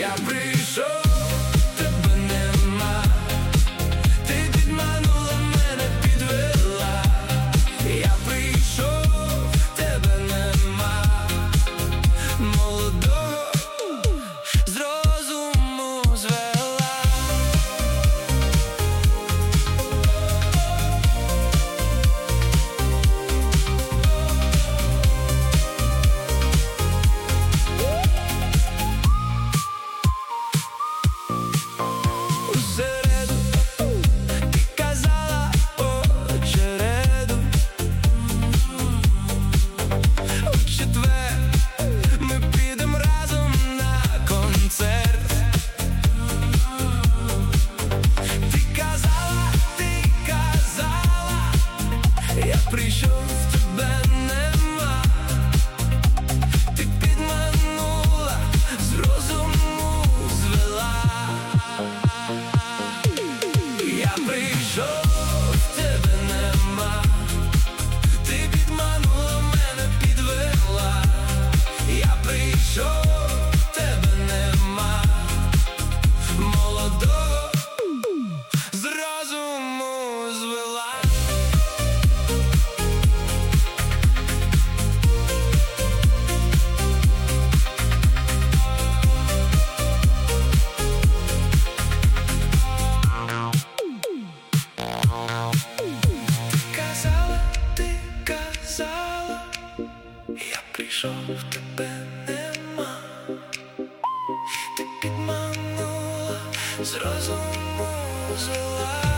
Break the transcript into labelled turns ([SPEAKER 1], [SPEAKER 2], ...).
[SPEAKER 1] Я прийшов, тебе нема. Ти підманула мене, підвела. Я прийшов, тебе нема. Молодого з розуму звела. У середу ти казала по череду. У четвер ми підем разом на концерт. Ти казала, я прийшов, тебе нема. Ти підманула, з розуму звела. Я прийшов, тебе нема. Ти підманула мене, підвела. Я прийшов, тебе нема. Молодого з розуму звела. Ти казала, я прийшов, тебе нема. Ти підманула, з розуму звела.